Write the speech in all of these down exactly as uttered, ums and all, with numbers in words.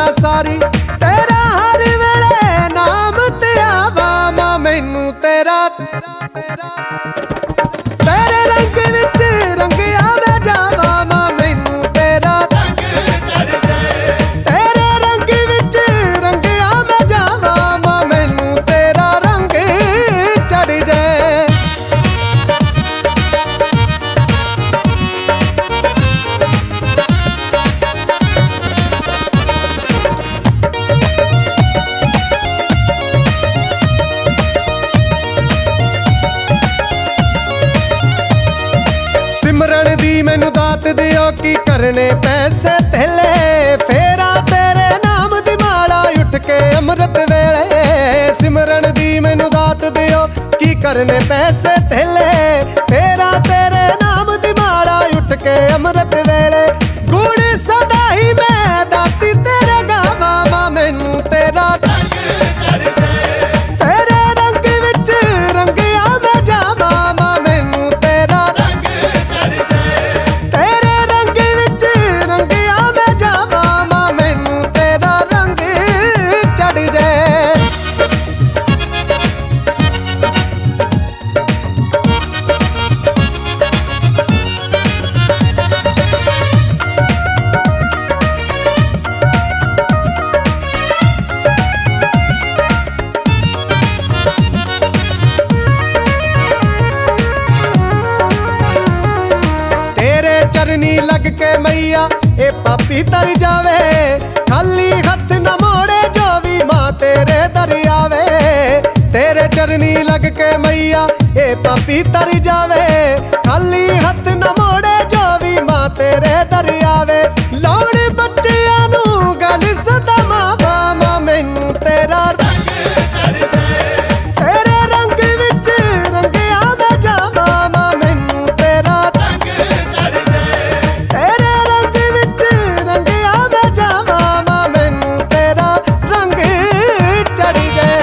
सारी तेरा हर वेले नाम ते आवा मां मैनू तेरा तेरे रंग विच रंग आवे जावा मां मैनू तेरा रंग चढ़ जाए तेरे रंग विच रंग आवे जावा मां मैनू तेरा रंग चढ़ जाए। सिमरन दी मैनू दात दियो की करने पैसे थेले फेरा तेरे नाम दी माला उठ के अमृत वेले। सिमरन दी मैनू दात दियो की करने पैसे थेले फेरा तेरे नाम दी माला उठ के अमृत वेले। गुण सदा ही मैं दाती तेरे गावा मां मैनू तेरा रंग चढ़ जाए तेरे रंग विच रंग आवे जावा मां मैनू तेरा रंग चढ़ जाए तेरे रंग विच रंग आवे जावा मां मैनू तेरा रंग चढ़ जाए। चरनी लग के मैया ए पापी तर जावे खाली हथ न मोड़े जो भी मां तेरे दर आवे। तेरे चरनी लग के मैया ए पापी तर जावे खाली हथ न मोड़े जो भी मां तेरे दर आवे। लौड़ बच्चियां नू गल सदा मावा मां मैनू तेरा रंग चढ़ जाए तेरे रंग विच रंग आवे जावा मां मैनू तेरा रंग चढ़ जाए तेरे रंग विच रंग आवे जावा मां मैनू तेरा रंग चढ़ जाए।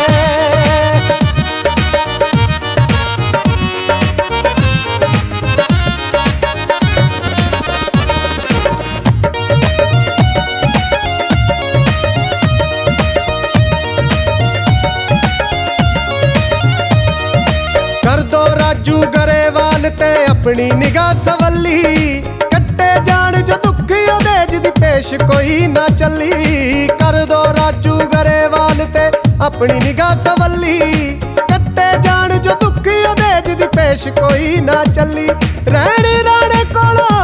कर दो राजू गरेवाल ते अपनी निगाह सवली कट्टे जान जो दुख ओदे जिदी पेश कोई ना चली। कर दो राजू गरेवाल ते अपनी निगाह सवली कट्टे जान जो दुख ओदे जिदी पेश कोई ना चली। रहने राणे कोलों